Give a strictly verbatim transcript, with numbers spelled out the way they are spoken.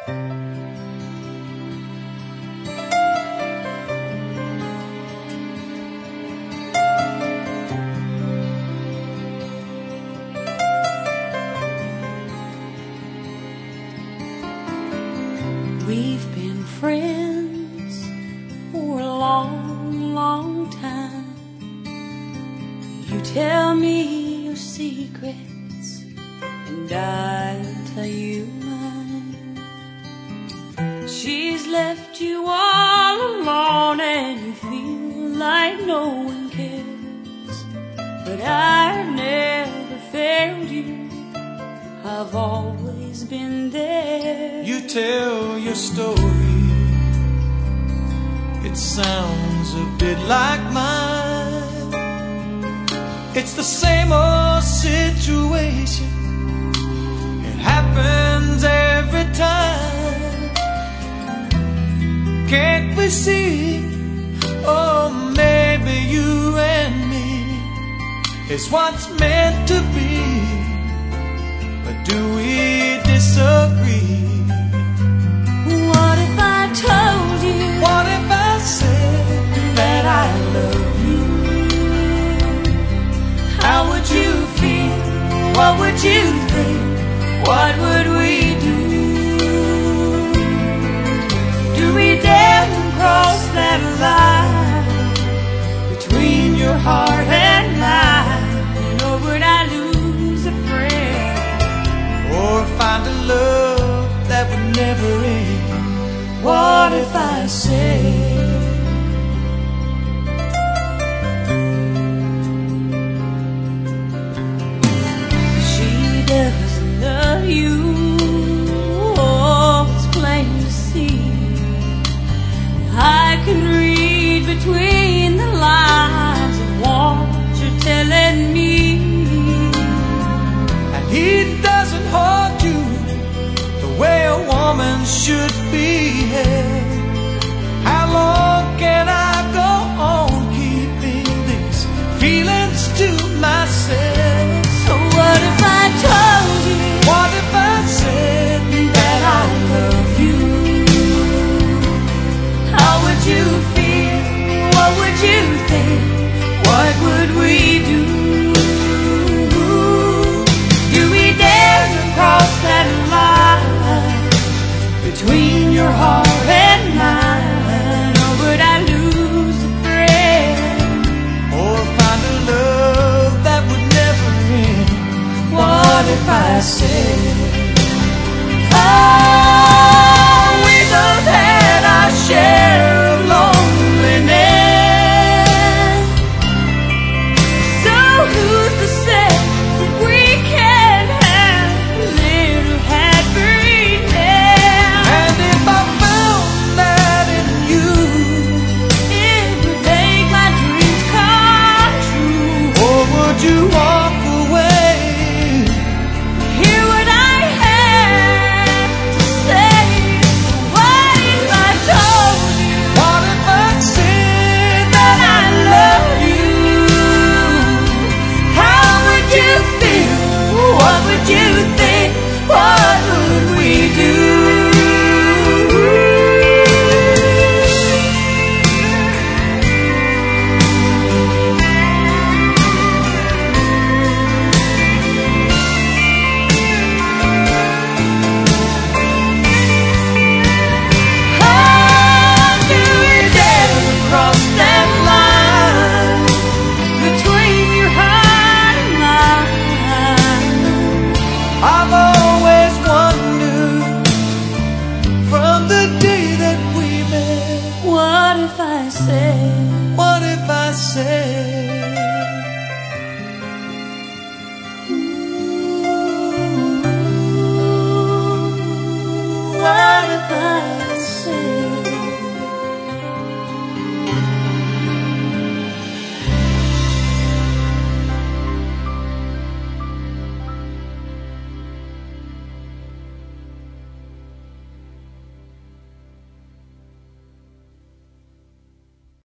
We've been friends for a long, long time. You tell me your secrets and I'll tell you mine. She's left you all alone and you feel like no one cares. But I've never failed you, I've always been there. You tell your story, it sounds a bit like mine. It's the same old situation, it happens every time. Can't we see, oh maybe you and me is what's meant to be? But do we disagree? What if I told you? What if I said that I love you? How would you feel? What would you think? What would we do? Do we dare to cross that line between your heart and mine? Or would I lose a friend? Or find a love that would never end? What if I say she doesn't love you? Oh, it's plain to see. I can read between the lines of what you're telling me. And he doesn't hold you the way a woman should behave. How long can I go on keeping these feelings to myself? So what if I told you? What if I said that I love you? How would you feel? What would you think? What would we do? Do we dare to cross that line between your heart and mine? Or would I lose a friend? Or find a love that would never end? What if I said, oh, we both had our share of loneliness, so who's to say that we can't have a little happiness? And if I found that in you, It would make my dreams come true. or would you walk away? Hear what I have to say. What if I told you What if I said that I love you? How would you feel? What would you think? What would we do? How do we dare to cross that line between your heart and mine? I've